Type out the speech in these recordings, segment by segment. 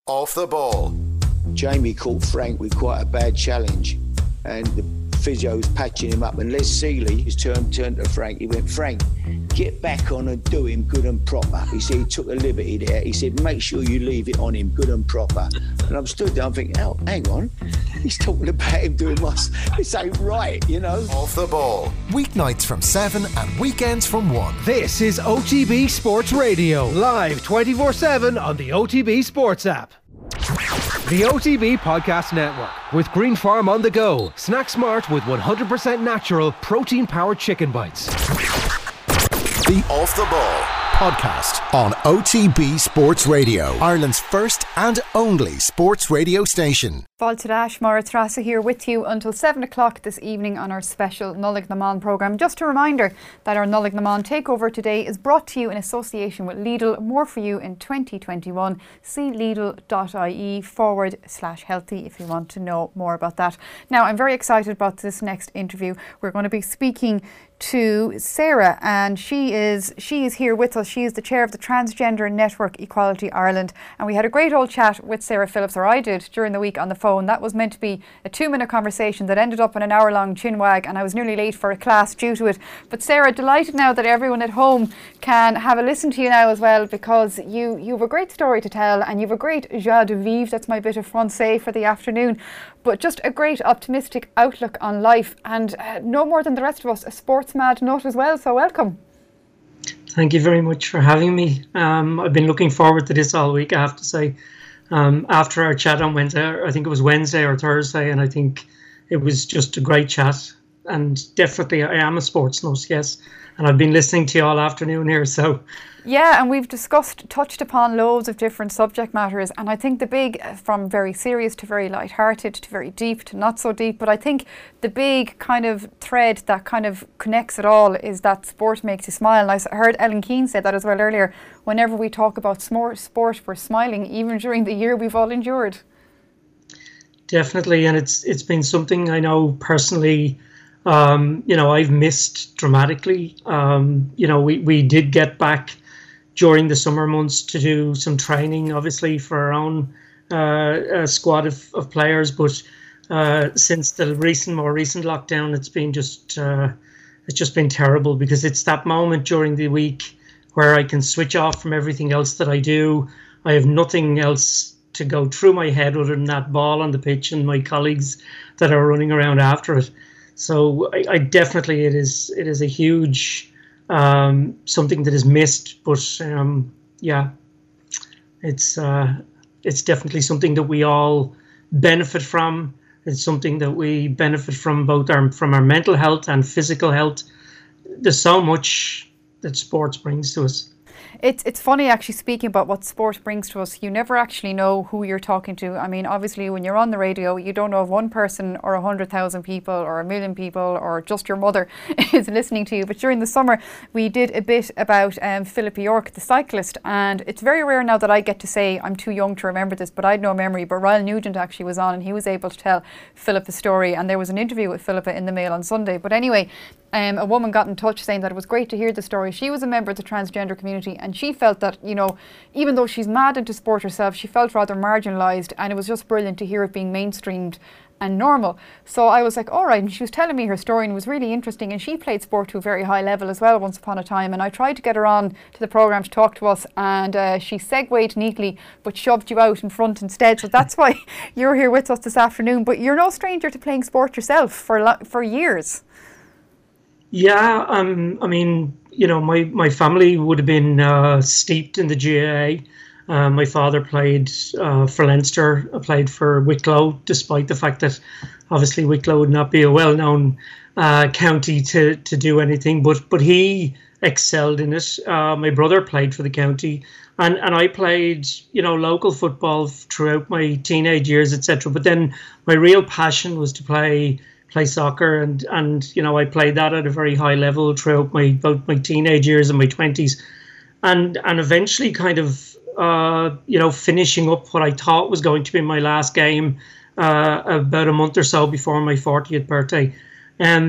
Off the ball. Jamie caught Frank with quite a bad challenge, and the physio was patching him up, and Les Seeley, his turned to Frank, he went, "Frank, get back on and do him good and proper." He said he took a liberty there. He said, "Make sure you leave it on him good and proper." And I'm stood there, I'm thinking, oh, hang on, he's talking about him doing this ain't right, you know. Off the ball. Weeknights from 7 and weekends from 1. This is OTB Sports Radio, live 24/7 on the OTB Sports app. The OTB Podcast Network, with Green Farm on the go. Snack smart with 100% natural, protein-powered chicken bites. The Off the Ball Podcast on OTB Sports Radio, Ireland's first and only sports radio station. Fáilte Maura Trasa here with you until 7 o'clock this evening on our special Nullig Naman programme. Just a reminder that our Nullig Naman takeover today is brought to you in association with Lidl. More for you in 2021. See Lidl.ie/healthy if you want to know more about that. Now, I'm very excited about this next interview. We're going to be speaking to Sarah, and she is here with us. She is the chair of the Transgender Network Equality Ireland, and we had a great old chat with Sarah Phillips, or I did, during the week on the phone. That was meant to be a 2-minute conversation that ended up in an hour-long chinwag, and I was nearly late for a class due to it. But Sarah, delighted now that everyone at home can have a listen to you now as well, because you have a great story to tell, and you have a great joie de vivre, that's my bit of Francais for the afternoon, but just a great optimistic outlook on life, and no more than the rest of us, a sports mad nut as well, so welcome. Thank you very much for having me. I've been looking forward to this all week, I have to say. After our chat on Wednesday, I think it was Wednesday or Thursday, and I think it was just a great chat. And definitely I am a sports nut, yes. And I've been listening to you all afternoon here, so... Yeah, and we've touched upon loads of different subject matters, and I think the big, from very serious to very light-hearted to very deep to not so deep, but I think the big kind of thread that kind of connects it all is that sport makes you smile. And I heard Ellen Keane say that as well earlier. Whenever we talk about sport, we're smiling, even during the year we've all endured. Definitely, and it's been something I know personally. I've missed dramatically. We did get back during the summer months to do some training, obviously, for our own squad of players. But since the more recent lockdown, it's just been terrible, because it's that moment during the week where I can switch off from everything else that I do. I have nothing else to go through my head other than that ball on the pitch and my colleagues that are running around after it. So I definitely, it is a huge something that is missed, but it's definitely something that we all benefit from. It's something that we benefit from from our mental health and physical health. There's so much that sports brings to us. It's funny actually, speaking about what sport brings to us, you never actually know who you're talking to. I mean, obviously when you're on the radio, you don't know if one person or 100,000 people or 1 million people or just your mother is listening to you. But during the summer, we did a bit about Philippa York, the cyclist, and it's very rare now that I get to say, I'm too young to remember this, but I had no memory, but Ryle Nugent actually was on and he was able to tell Philippa's story, and there was an interview with Philippa in the Mail on Sunday. But anyway, a woman got in touch saying that it was great to hear the story. She was a member of the transgender community, and she felt that, even though she's mad into sport herself, she felt rather marginalised, and it was just brilliant to hear it being mainstreamed and normal. So I was like, all right, and she was telling me her story, and it was really interesting, and she played sport to a very high level as well once upon a time, and I tried to get her on to the programme to talk to us, and she segued neatly but shoved you out in front instead. So that's why you're here with us this afternoon. But you're no stranger to playing sport yourself for years. Yeah, my family would have been steeped in the GAA. My father played for Leinster, played for Wicklow, despite the fact that obviously Wicklow would not be a well-known county to do anything, but he excelled in it. My brother played for the county, and I played, local football throughout my teenage years, etc. But then my real passion was to play soccer, and I played that at a very high level throughout both my teenage years and my 20s, and eventually kind of finishing up what I thought was going to be my last game about a month or so before my 40th birthday.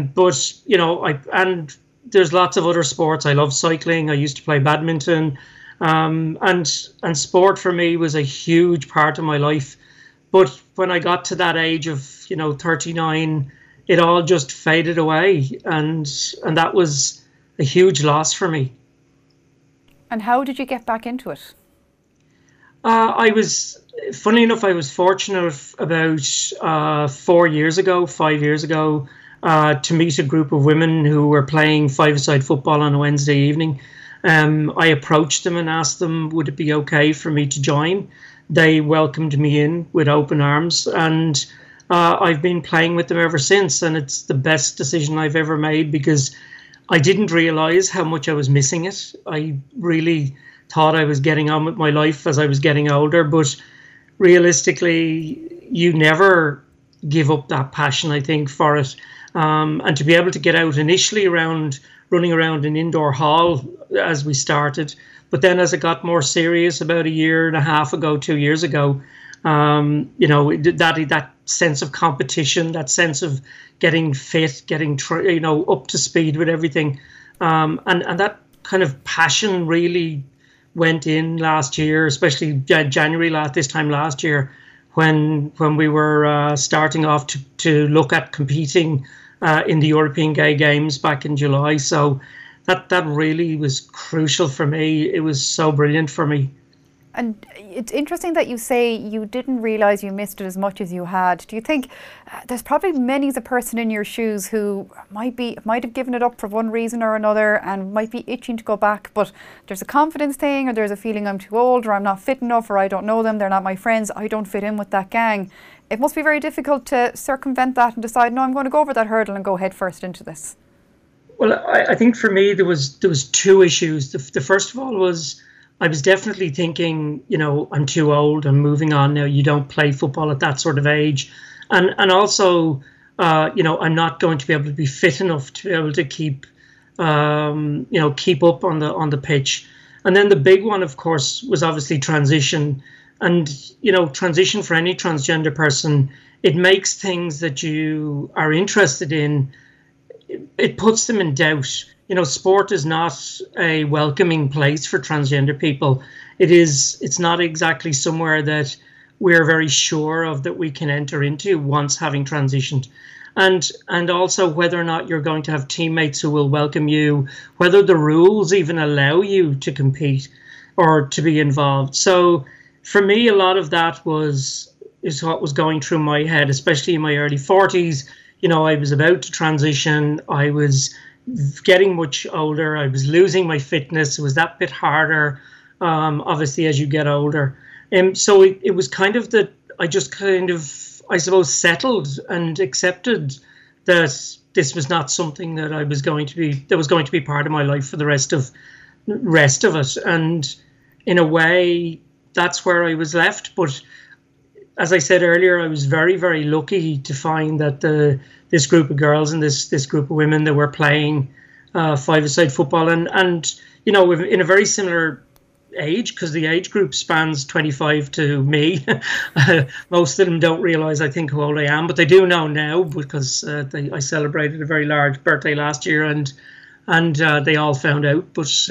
But there's lots of other sports. I love cycling. I used to play badminton. And sport for me was a huge part of my life. But when I got to that age of 39, it all just faded away, and that was a huge loss for me. And how did you get back into it? Funny enough, I was fortunate about 5 years ago, to meet a group of women who were playing five-a-side football on a Wednesday evening. I approached them and asked them, would it be okay for me to join? They welcomed me in with open arms, and I've been playing with them ever since. And it's the best decision I've ever made, because I didn't realize how much I was missing it. I really thought I was getting on with my life as I was getting older, but realistically, you never give up that passion, I think, for it. And to be able to get out initially running around an indoor hall as we started, but then as it got more serious about 1.5 years ago, 2 years ago, that sense of competition, that sense of getting fit, getting up to speed with everything, and that kind of passion really went in last year, especially January this time last year, when we were starting off to look at competing in the European Gay Games back in July. So that really was crucial for me. It was so brilliant for me. And it's interesting that you say you didn't realise you missed it as much as you had. Do you think there's probably many a person in your shoes who might have given it up for one reason or another and might be itching to go back, but there's a confidence thing, or there's a feeling I'm too old, or I'm not fit enough, or I don't know them, they're not my friends, I don't fit in with that gang. It must be very difficult to circumvent that and decide, no, I'm going to go over that hurdle and go head first into this. Well, I think for me there was two issues. The first of all was, I was definitely thinking, I'm too old, I'm moving on now. You don't play football at that sort of age. And also, I'm not going to be able to be fit enough to be able to keep up on the pitch. And then the big one, of course, was obviously transition. And, transition for any transgender person, it makes things that you are interested in, it puts them in doubt. Sport is not a welcoming place for transgender people. It's not exactly somewhere that we're very sure of that we can enter into once having transitioned. And also whether or not you're going to have teammates who will welcome you, whether the rules even allow you to compete or to be involved. So for me, a lot of that is what was going through my head, especially in my early 40s. I was about to transition. I was getting much older. I was losing my fitness. It was that bit harder, obviously, as you get older. So it was kind of that I just kind of, I suppose, settled and accepted that this was not something that was going to be part of my life for the rest of it. And in a way, that's where I was left. But as I said earlier, I was very, very lucky to find that this group of girls and this group of women that were playing five-a-side football and in a very similar age, because the age group spans 25 to me. Most of them don't realise, I think, how old I am, but they do know now, because I celebrated a very large birthday last year, and they all found out.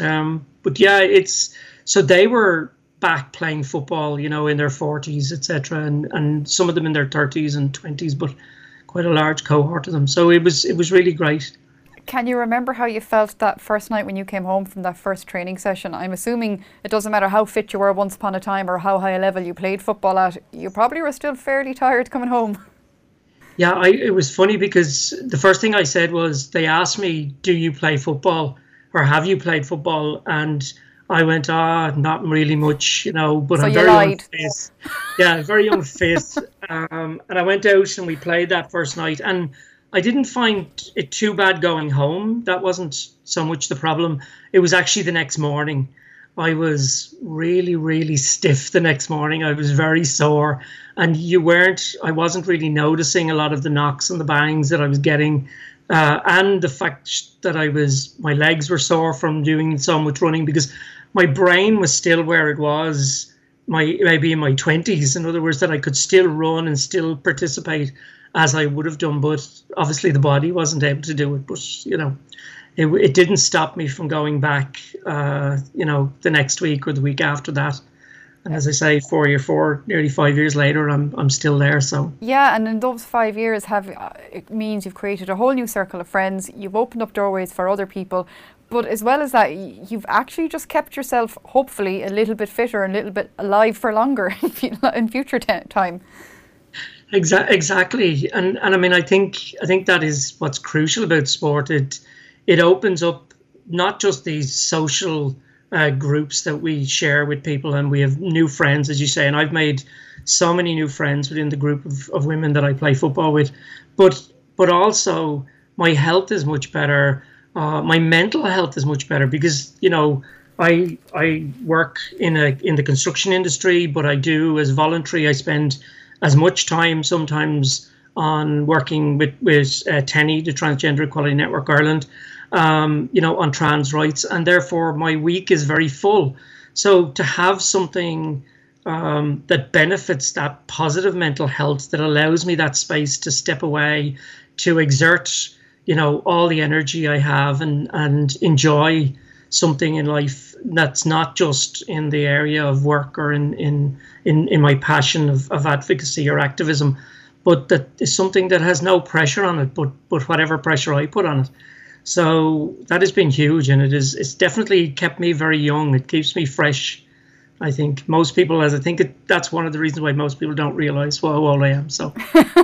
But yeah, so they were back playing football, in their 40s, etc., and some of them in their 30s and 20s, but quite a large cohort of them. So it was really great. Can you remember how you felt that first night when you came home from that first training session? I'm assuming it doesn't matter how fit you were once upon a time or how high a level you played football at, you probably were still fairly tired coming home. Yeah, it was funny because the first thing I said was, they asked me, do you play football or have you played football? And I went, not really much, but so I'm very unfit. Yeah, very unfit. And I went out and we played that first night, and I didn't find it too bad going home. That wasn't so much the problem. It was actually the next morning. I was really, really stiff the next morning. I was very sore, and I wasn't really noticing a lot of the knocks and the bangs that I was getting. And the fact that my legs were sore from doing so much running, because my brain was still where it was maybe in my 20s. In other words, that I could still run and still participate as I would have done, but obviously the body wasn't able to do it. But it didn't stop me from going back, the next week or the week after that. And as I say, nearly 5 years later, I'm still there. So yeah, and in those 5 years, it means you've created a whole new circle of friends. You've opened up doorways for other people, but as well as that, you've actually just kept yourself, hopefully, a little bit fitter and a little bit alive for longer in future time. Exactly, and I mean, I think that is what's crucial about sport. It opens up not just these social groups that we share with people, and we have new friends, as you say, and I've made so many new friends within the group of women that I play football with, but also my health is much better, my mental health is much better, because I work in the construction industry, but I do as voluntary. I spend as much time sometimes on working with TENI, the Transgender Equality Network Ireland, on trans rights, and therefore my week is very full. So to have something that benefits that positive mental health, that allows me that space to step away, to exert, all the energy I have and enjoy something in life that's not just in the area of work or in my passion of advocacy or activism, but that is something that has no pressure on it, but whatever pressure I put on it. So that has been huge, and it's definitely kept me very young. It keeps me fresh. I think most people, that's one of the reasons why most people don't realise how old I am. So.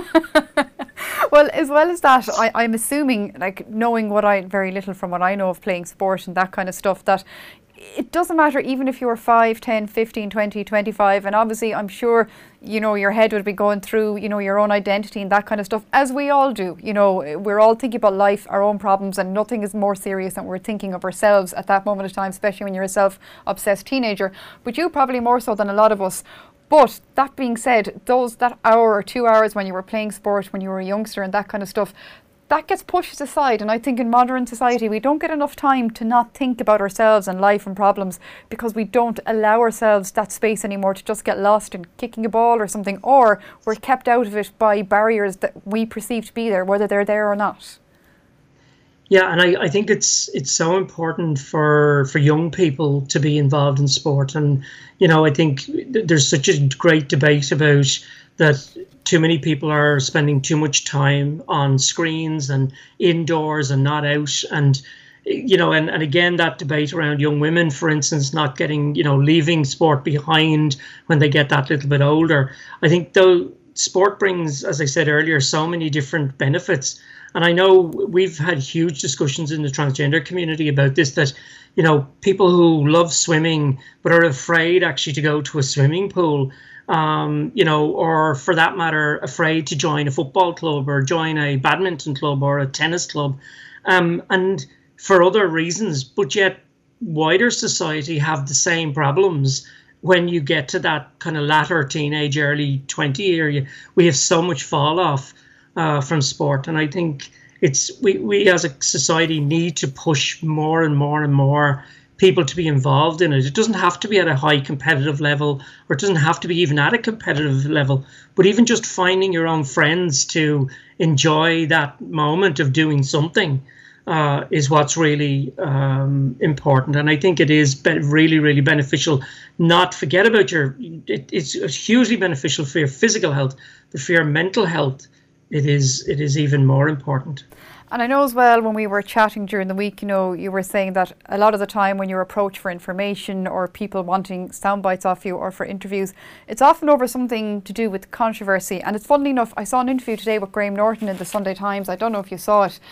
Well, as well as that, I'm assuming, like, knowing very little from what I know of playing sport and that kind of stuff, that it doesn't matter even if you're 5, 10, 15, 20, 25, and obviously I'm sure, your head would be going through, your own identity and that kind of stuff, as we all do. We're all thinking about life, our own problems, and nothing is more serious than we're thinking of ourselves at that moment of time, especially when you're a self-obsessed teenager. But you probably more so than a lot of us. But that being said, that hour or 2 hours when you were playing sport, when you were a youngster and that kind of stuff, that gets pushed aside. And I think in modern society, we don't get enough time to not think about ourselves and life and problems, because we don't allow ourselves that space anymore to just get lost in kicking a ball or something, or we're kept out of it by barriers that we perceive to be there, whether they're there or not. Yeah, and I think it's so important for young people to be involved in sport. And, I think there's such a great debate about that too many people are spending too much time on screens and indoors and not out. And, and again, that debate around young women, for instance, not getting, leaving sport behind when they get that little bit older. I think, though, sport brings, as I said earlier, so many different benefits. And I know we've had huge discussions in the transgender community about this, that, people who love swimming but are afraid actually to go to a swimming pool, or for that matter, afraid to join a football club or join a badminton club or a tennis club, and for other reasons. But yet wider society have the same problems. When you get to that kind of latter teenage, early 20 area, we have so much fall off from sport. And I think we as a society need to push more and more and more people to be involved in it. It doesn't have to be at a high competitive level, or it doesn't have to be even at a competitive level, but even just finding your own friends to enjoy that moment of doing something is what's really important. And I think it is really, really beneficial. Not forget about it's hugely beneficial for your physical health, but for your mental health, it is even more important. And I know as well, when we were chatting during the week, you were saying that a lot of the time when you're approached for information or people wanting sound bites off you or for interviews, it's often over something to do with controversy. And it's funnily enough, I saw an interview today with Graham Norton in the Sunday Times. I don't know if you saw it.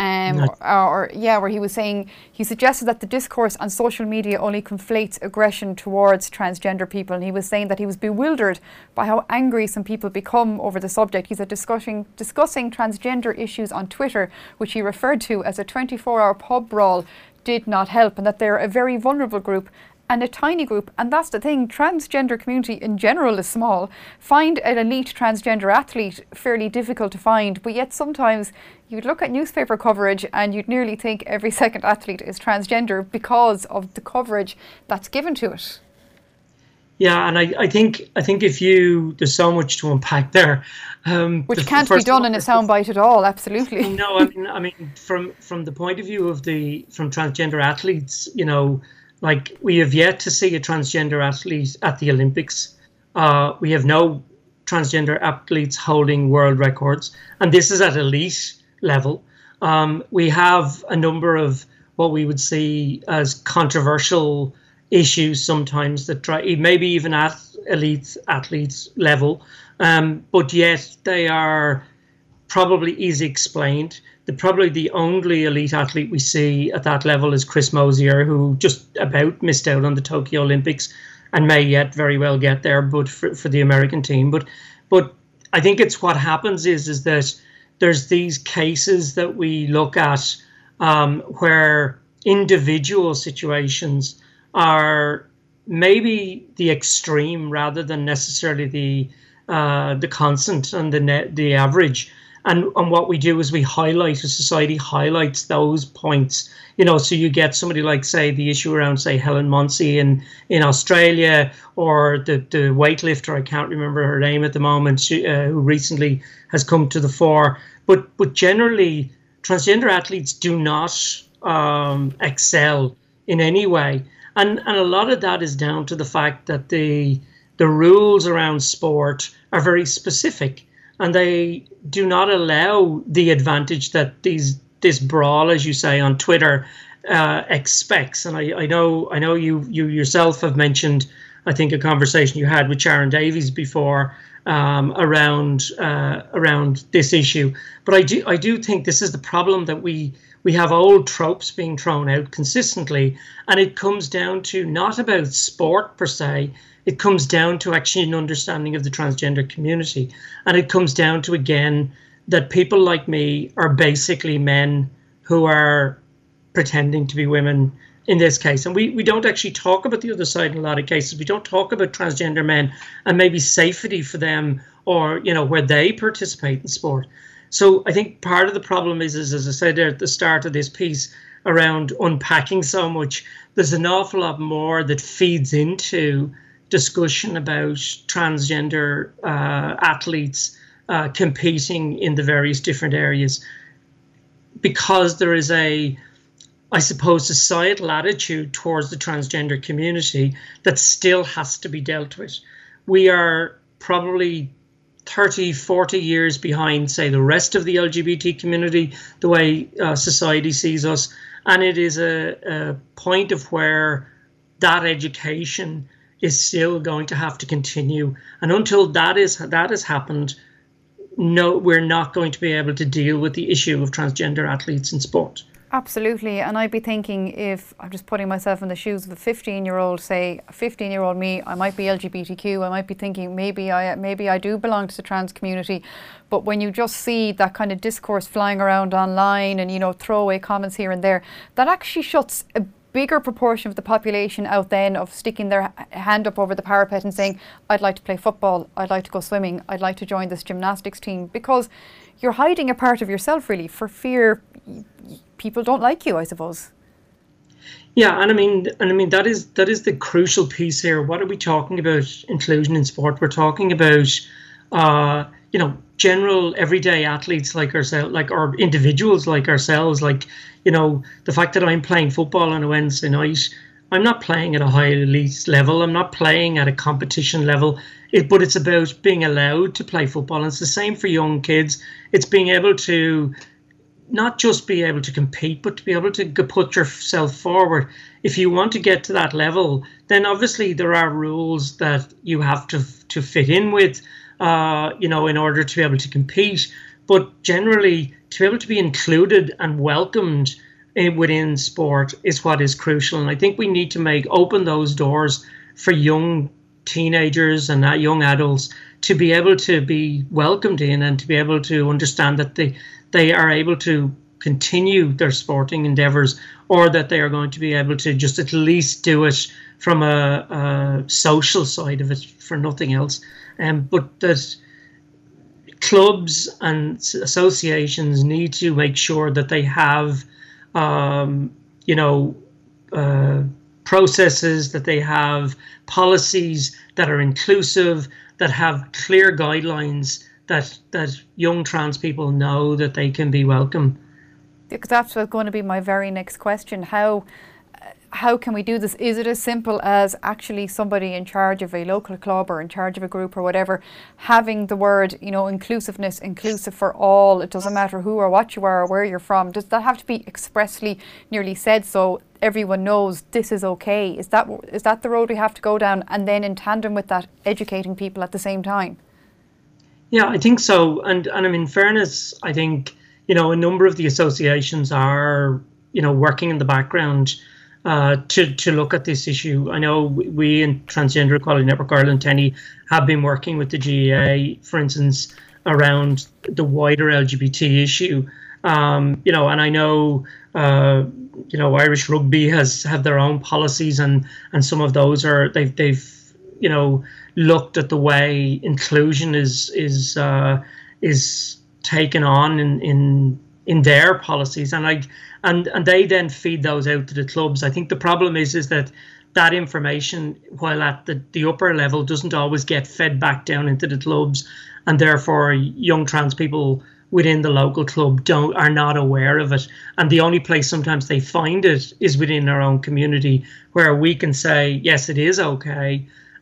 Where he was saying, he suggested that the discourse on social media only conflates aggression towards transgender people, and he was saying that he was bewildered by how angry some people become over the subject. He said discussing transgender issues on Twitter, which he referred to as a 24-hour pub brawl, did not help, and that they're a very vulnerable group and a tiny group. And that's the thing, transgender community in general is small. Find an elite transgender athlete fairly difficult to find, but yet sometimes you'd look at newspaper coverage and you'd nearly think every second athlete is transgender because of the coverage that's given to it. Yeah, and I think if there's so much to unpack there, which can't be done in a soundbite at all. Absolutely. No, I mean, from the point of view of from transgender athletes, like we have yet to see a transgender athlete at the Olympics. We have no transgender athletes holding world records, and this is at elite level. We have a number of what we would see as controversial issues sometimes that maybe even at elite athletes level, but yet they are probably easy explained. Probably the only elite athlete we see at that level is Chris Mosier, who just about missed out on the Tokyo Olympics and may yet very well get there, but for the American team. But I think it's what happens is that there's these cases that we look at where individual situations are maybe the extreme rather than necessarily the constant and the average. And what we do is we highlight, a society highlights those points, so you get somebody like, say, the issue around, say, Helen Munsey in Australia, or the weightlifter, I can't remember her name at the moment, who recently has come to the fore. But generally, transgender athletes do not excel in any way. And a lot of that is down to the fact that the rules around sport are very specific, and they do not allow the advantage that this brawl, as you say, on Twitter expects. And I know you yourself have mentioned, I think, a conversation you had with Sharon Davies before around this issue. But I do think this is the problem, that we have old tropes being thrown out consistently, and it comes down to not about sport per se. It comes down to actually an understanding of the transgender community. And it comes down to, again, that people like me are basically men who are pretending to be women in this case. And we don't actually talk about the other side in a lot of cases. We don't talk about transgender men and maybe safety for them, or, where they participate in sport. So I think part of the problem is, as I said there at the start of this piece, around unpacking so much, there's an awful lot more that feeds into discussion about transgender athletes competing in the various different areas, because there is a, I suppose, societal attitude towards the transgender community that still has to be dealt with. We are probably 30, 40 years behind, say, the rest of the LGBT community, the way society sees us. And it is a point of where that education is still going to have to continue. And until that has happened, no, we're not going to be able to deal with the issue of transgender athletes in sport. Absolutely. And I'd be thinking, if I'm just putting myself in the shoes of a 15-year-old, say a 15-year-old me, I might be LGBTQ, I might be thinking maybe I do belong to the trans community. But when you just see that kind of discourse flying around online and, throwaway comments here and there, that actually shuts a bigger proportion of the population out then of sticking their hand up over the parapet and saying, I'd like to play football, I'd like to go swimming, I'd like to join this gymnastics team, because you're hiding a part of yourself really for fear people don't like you, I suppose. Yeah, and I mean that is the crucial piece here. What are we talking about inclusion in sport? We're talking about general everyday athletes like ourselves, or individuals like ourselves, the fact that I'm playing football on a Wednesday night, I'm not playing at a high elite level, I'm not playing at a competition level, but it's about being allowed to play football. And it's the same for young kids. It's being able to not just be able to compete, but to be able to put yourself forward. If you want to get to that level, then obviously there are rules that you have to fit in with, in order to be able to compete. But generally, to be able to be included and welcomed within sport is what is crucial. And I think we need to open those doors for young teenagers and young adults to be able to be welcomed in, and to be able to understand that they are able to continue their sporting endeavours, or that they are going to be able to just at least do it from a social side of it, for nothing else. But that clubs and associations need to make sure that they have, processes, that they have policies that are inclusive, that have clear guidelines, that young trans people know that they can be welcome. Because that's going to be my very next question. How can we do this? Is it as simple as actually somebody in charge of a local club or in charge of a group or whatever, having the word, inclusiveness, inclusive for all? It doesn't matter who or what you are or where you're from. Does that have to be expressly nearly said so everyone knows this is okay? Is that the road we have to go down? And then in tandem with that, educating people at the same time? Yeah, I think so. And I mean, in fairness, I think, a number of the associations are, working in the background to look at this issue. I know we in Transgender Equality Network Ireland, TENI, have been working with the GAA, for instance, around the wider LGBT issue. And I know, Irish Rugby have their own policies, and some of those are they've looked at the way inclusion is taken on in their policies, and they then feed those out to the clubs. I think the problem is that information, while at the upper level, doesn't always get fed back down into the clubs, and therefore young trans people within the local club are not aware of it. And the only place sometimes they find it is within their own community, where we can say, yes, it is okay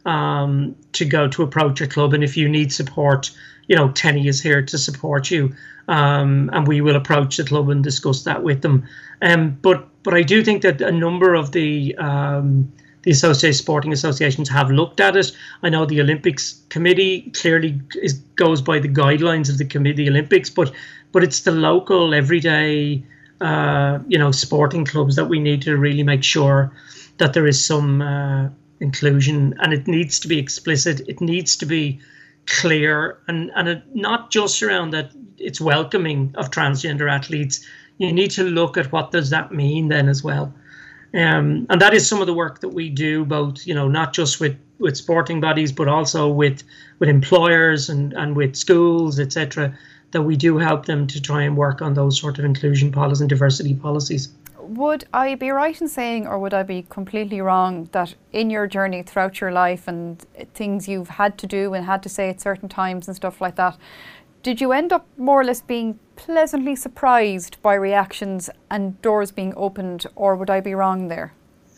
to go to approach a club, and if you need support, TENI is here to support you, and we will approach the club and discuss that with them. But I do think that a number of the sporting associations have looked at it. I know the Olympics Committee clearly goes by the guidelines of the Olympics, but it's the local everyday sporting clubs that we need to really make sure that there is some inclusion, and it needs to be explicit. It needs to be clear, and not just around that it's welcoming of transgender athletes. You need to look at what does that mean then as well. And that is some of the work that we do, both, not just with sporting bodies, but also with employers and with schools, etc., that we do help them to try and work on those sort of inclusion policies and diversity policies. Would I be right in saying, or would I be completely wrong, that in your journey throughout your life and things you've had to do and had to say at certain times and stuff like that, did you end up more or less being pleasantly surprised by reactions and doors being opened, or would I be wrong there?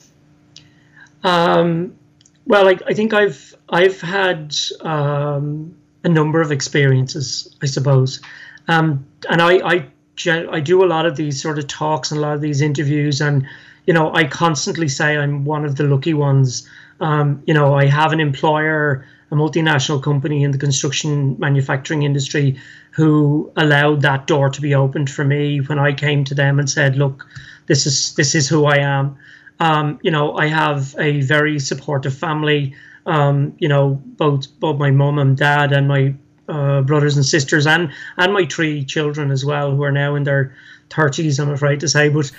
Well, I think I've had a number of experiences, I suppose, and I do a lot of these sort of talks and a lot of these interviews, and I constantly say I'm one of the lucky ones. I have an employer, a multinational company in the construction manufacturing industry, who allowed that door to be opened for me when I came to them and said, look, this is who I am. I have a very supportive family, both my mum and dad and my brothers and sisters and my 3 children as well, who are now in their 30s, I'm afraid to say, but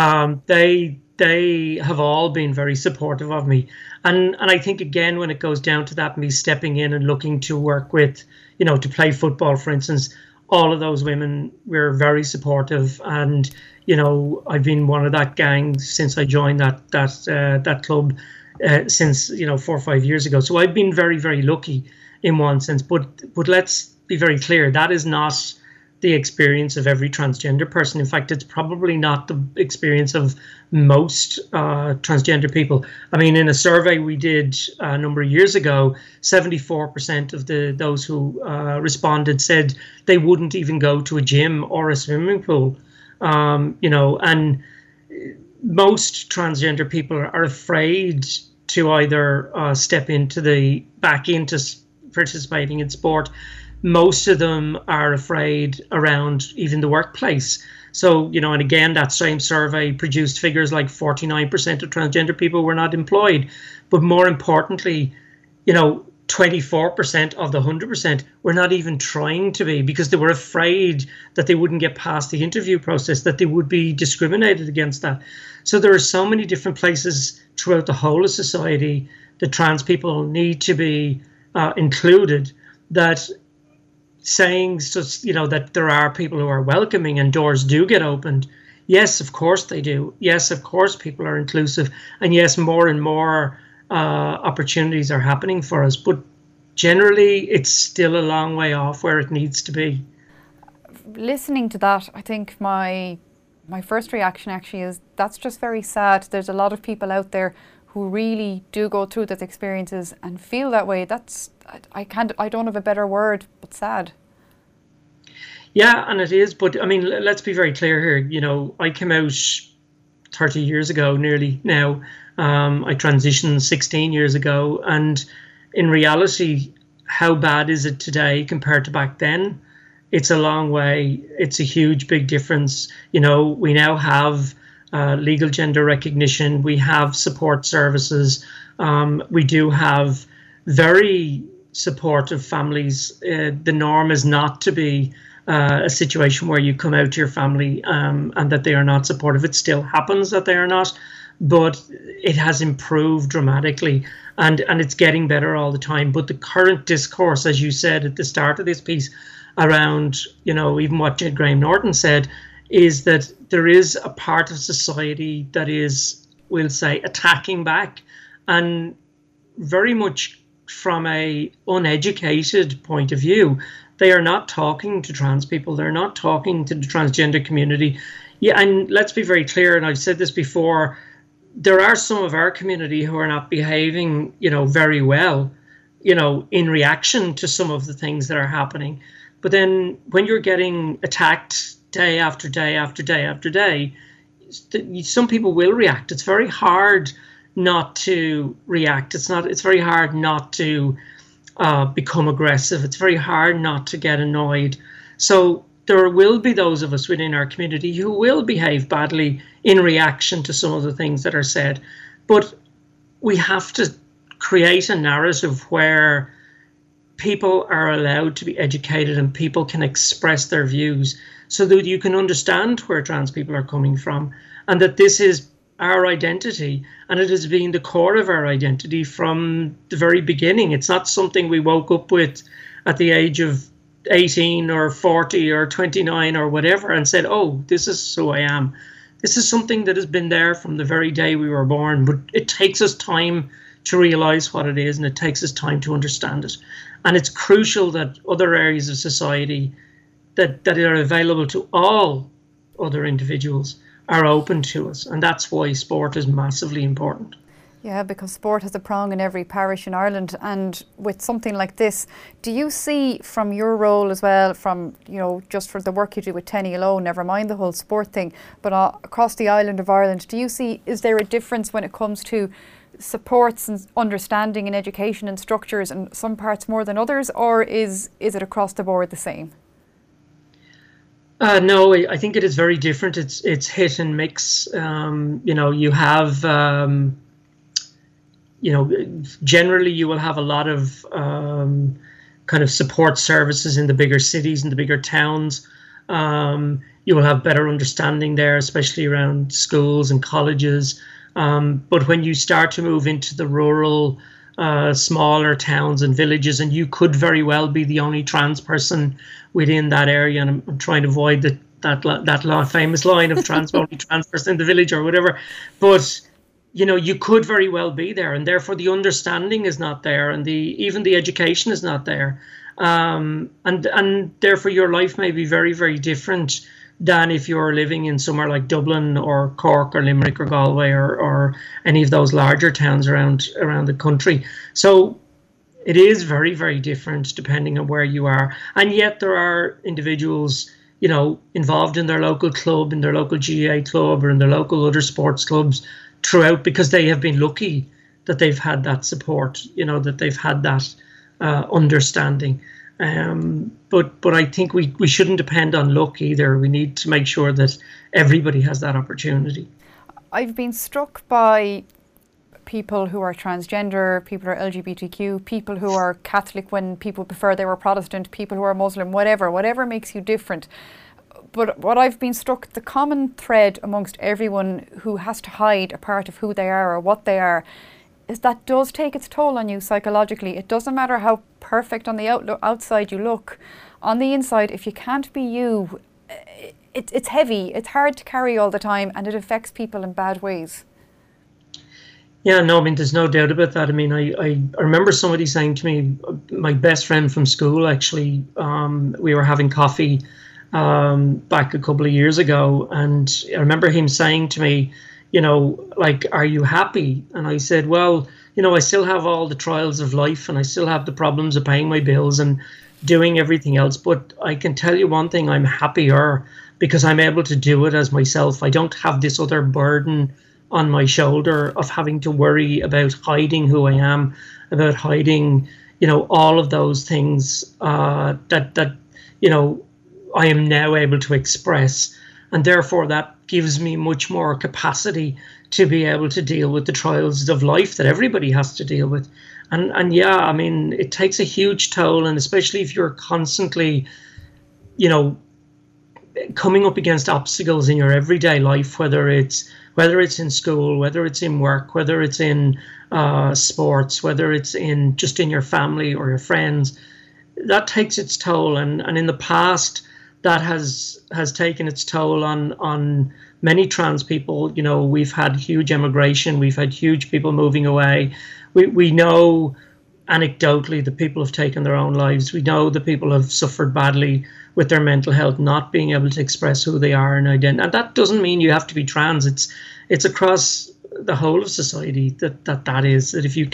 they have all been very supportive of me. And I think, again, when it goes down to that, me stepping in and looking to work with, to play football, for instance, all of those women were very supportive. And, I've been one of that gang since I joined that club since, 4 or 5 years ago. So I've been very, very lucky in one sense. But let's be very clear, that is not the experience of every transgender person. In fact, it's probably not the experience of most transgender people. I mean, in a survey we did a number of years ago, 74% of those who responded said they wouldn't even go to a gym or a swimming pool. And most transgender people are afraid to either step back into participating in sport. Most of them are afraid around even the workplace. So, and again, that same survey produced figures like 49% of transgender people were not employed. But more importantly, 24% of the 100% were not even trying to be, because they were afraid that they wouldn't get past the interview process, that they would be discriminated against that. So there are so many different places throughout the whole of society that trans people need to be included, that saying such, that there are people who are welcoming and doors do get opened, Yes, of course they do. Yes, of course people are inclusive. And yes, more and more opportunities are happening for us. But generally, it's still a long way off where it needs to be. Listening to that, I think my first reaction actually is that's just very sad. There's a lot of people out there who really do go through those experiences and feel that way. That's I don't have a better word, but sad. Yeah, and it is. But I mean, let's be very clear here. You know, I came out 30 years ago, nearly now. I transitioned 16 years ago, and in reality, how bad is it today compared to back then? It's a long way. It's a huge, big difference. You know, we now have legal gender recognition. We have support services. We do have very supportive families. The norm is not to be a situation where you come out to your family and that they are not supportive. It still happens that they are not, but it has improved dramatically, and it's getting better all the time. But the current discourse, as you said at the start of this piece, around, you know, even what Jed Graham Norton said, is that there is a part of society that is, we'll say, attacking back, and very much from a uneducated point of view. They are not talking to trans people. They're not talking to the transgender community. Yeah, and let's be very clear, and I've said this before, there are some of our community who are not behaving, you know, very well, you know, in reaction to some of the things that are happening. But then when you're getting attacked day after day after day after day, some people will react. It's very hard not to react. It's very hard not to become aggressive. It's very hard not to get annoyed. So there will be those of us within our community who will behave badly in reaction to some of the things that are said. But we have to create a narrative where people are allowed to be educated and people can express their views so that you can understand where trans people are coming from, and that this is our identity, and it has been the core of our identity from the very beginning. It's not something we woke up with at the age of 18 or 40 or 29 or whatever and said, oh, this is who I am. This is something that has been there from the very day we were born, but it takes us time to realize what it is, and it takes us time to understand it. And it's crucial that other areas of society that are available to all other individuals are open to us. And that's why sport is massively important. Yeah, because sport has a prong in every parish in Ireland. And with something like this, do you see from your role as well, from, you know, just for the work you do with Tenny alone, never mind the whole sport thing, but across the island of Ireland, do you see, is there a difference when it comes to supports and understanding and education and structures in some parts more than others, or is it across the board the same? No, I think it is very different. It's hit and mix. You know, you have, you know, generally you will have a lot of kind of support services in the bigger cities and the bigger towns. You will have better understanding there, especially around schools and colleges. But when you start to move into the rural, smaller towns and villages, and you could very well be the only trans person within that area, and I'm trying to avoid that famous line of only trans person in the village or whatever, but you know, you could very well be there, and therefore the understanding is not there, and even the education is not there, and therefore your life may be very, very different than if you're living in somewhere like Dublin or Cork or Limerick or Galway or any of those larger towns around the country. So it is very, very different depending on where you are. And yet there are individuals, you know, involved in their local club, in their local GAA club or in their local other sports clubs throughout, because they have been lucky that they've had that support, you know, that they've had that understanding. But I think we shouldn't depend on luck either. We need to make sure that everybody has that opportunity. I've been struck by people who are transgender, people who are LGBTQ, people who are Catholic when people prefer they were Protestant, people who are Muslim, whatever makes you different. But what I've been struck, the common thread amongst everyone who has to hide a part of who they are or what they are, is that does take its toll on you psychologically. It doesn't matter how perfect on the outside you look. On the inside, if you can't be you, it's heavy, it's hard to carry all the time, and it affects people in bad ways. Yeah, no, I mean, there's no doubt about that. I mean, I remember somebody saying to me, my best friend from school, actually, we were having coffee back a couple of years ago, and I remember him saying to me, you know, like, are you happy? And I said, well, you know, I still have all the trials of life, and I still have the problems of paying my bills and doing everything else. But I can tell you one thing, I'm happier because I'm able to do it as myself. I don't have this other burden on my shoulder of having to worry about hiding who I am, about hiding, you know, all of those things that you know, I am now able to express. And therefore that gives me much more capacity to be able to deal with the trials of life that everybody has to deal with. And yeah, I mean, it takes a huge toll, and especially if you're constantly, you know, coming up against obstacles in your everyday life, whether it's in school, whether it's in work, whether it's in sports, whether it's in just in your family or your friends, that takes its toll. And in the past, that has taken its toll on many trans people. You know, we've had huge emigration, we've had huge people moving away. We know anecdotally that people have taken their own lives. We know that people have suffered badly with their mental health, not being able to express who they are and identity. And that doesn't mean you have to be trans. It's across the whole of society that is, that if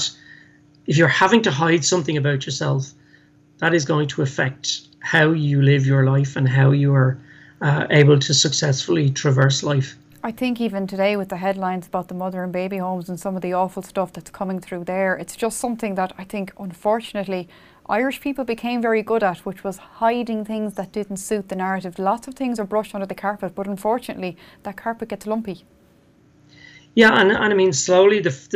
you're having to hide something about yourself, that is going to affect how you live your life and how you are able to successfully traverse life. I think even today with the headlines about the mother and baby homes and some of the awful stuff that's coming through there, it's just something that I think, unfortunately, Irish people became very good at, which was hiding things that didn't suit the narrative. Lots of things are brushed under the carpet, but unfortunately, that carpet gets lumpy. Yeah, and I mean, slowly,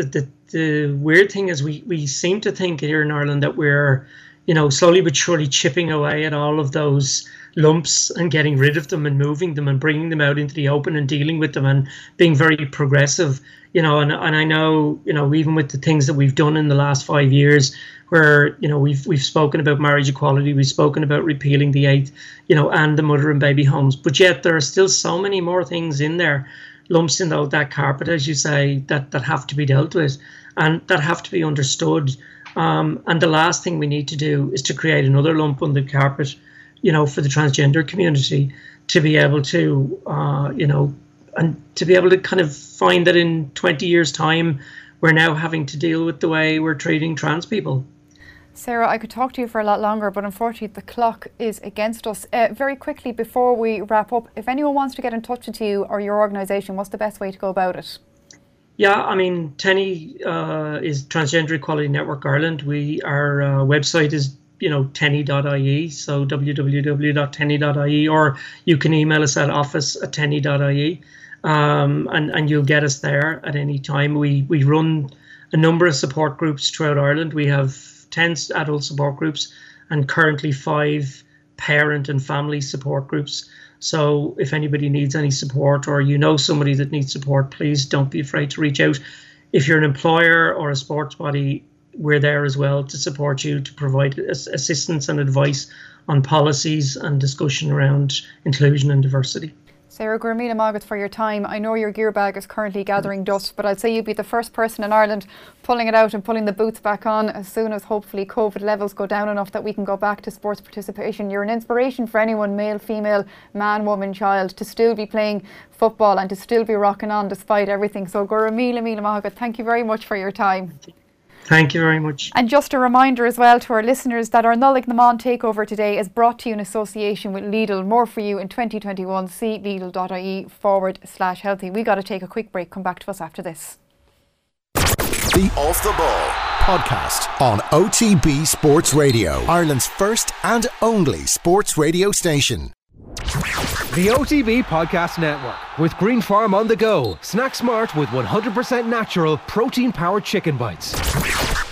the weird thing is we seem to think here in Ireland that we're, you know, slowly but surely chipping away at all of those lumps and getting rid of them and moving them and bringing them out into the open and dealing with them and being very progressive, you know. And I know, you know, even with the things that we've done in the last 5 years, where, you know, we've spoken about marriage equality, we've spoken about repealing the 8th, you know, and the mother and baby homes, but yet there are still so many more things in there, lumps in that carpet, as you say, that have to be dealt with and that have to be understood. And the last thing we need to do is to create another lump on the carpet, you know, for the transgender community to be able to, you know, and to be able to kind of find that in 20 years' time, we're now having to deal with the way we're treating trans people. Sarah, I could talk to you for a lot longer, but unfortunately the clock is against us. Very quickly, before we wrap up, if anyone wants to get in touch with you or your organisation, what's the best way to go about it? Yeah, I mean, TENI is Transgender Equality Network Ireland. Our website is, you know, teni.ie, so www.teni.ie, or you can email us at office@teni.ie, and you'll get us there at any time. We run a number of support groups throughout Ireland. We have 10 adult support groups and currently 5 parent and family support groups. So if anybody needs any support, or you know somebody that needs support, please don't be afraid to reach out. If you're an employer or a sports body, we're there as well to support you, to provide assistance and advice on policies and discussion around inclusion and diversity. Sarah, Gurmila Magat for your time. I know your gear bag is currently gathering dust, but I'd say you'd be the first person in Ireland pulling it out and pulling the boots back on as soon as hopefully COVID levels go down enough that we can go back to sports participation. You're an inspiration for anyone, male, female, man, woman, child, to still be playing football and to still be rocking on despite everything. So Gurmila Magat, thank you very much for your time. Thank you very much. And just a reminder as well to our listeners that our Nullig Naman takeover today is brought to you in association with Lidl. More for you in 2021. See Lidl.ie/healthy. We got to take a quick break. Come back to us after this. The Off the Ball podcast on OTB Sports Radio, Ireland's first and only sports radio station. The OTB Podcast Network with Green Farm on the go. Snack smart with 100% natural protein-powered chicken bites.